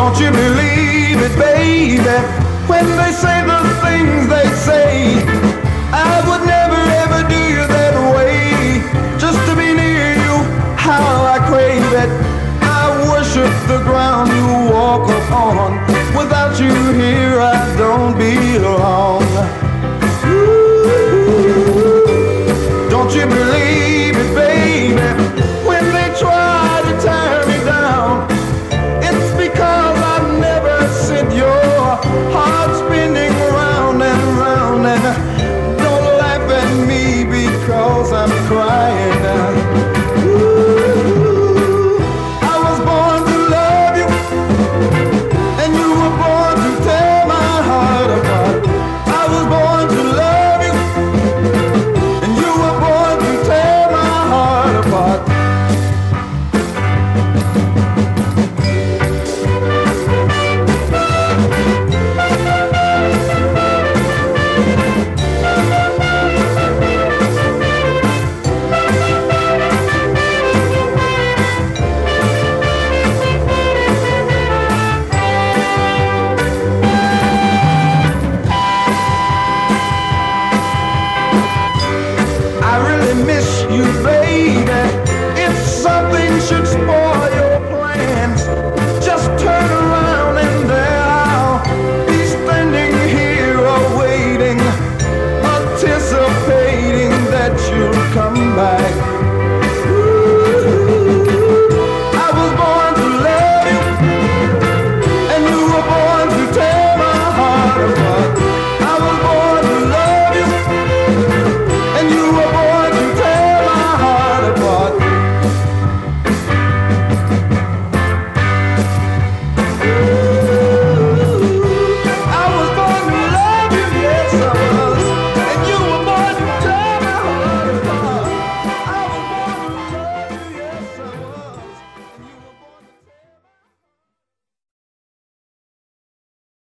Don't you believe it, baby, when they say the things they say? I would never ever do you that way. Just to be near you, how I crave it. I worship the ground you walk upon. Without you here, I don't belong. Don't you believe it, baby, when they try to tear me down? It's because I've never sent your heart spinning round and round. And don't laugh at me because I'm crying. I was born to love you, and you were born to tear my heart apart. I was born to love you, and you were born to tear my heart apart. I really miss you, baby.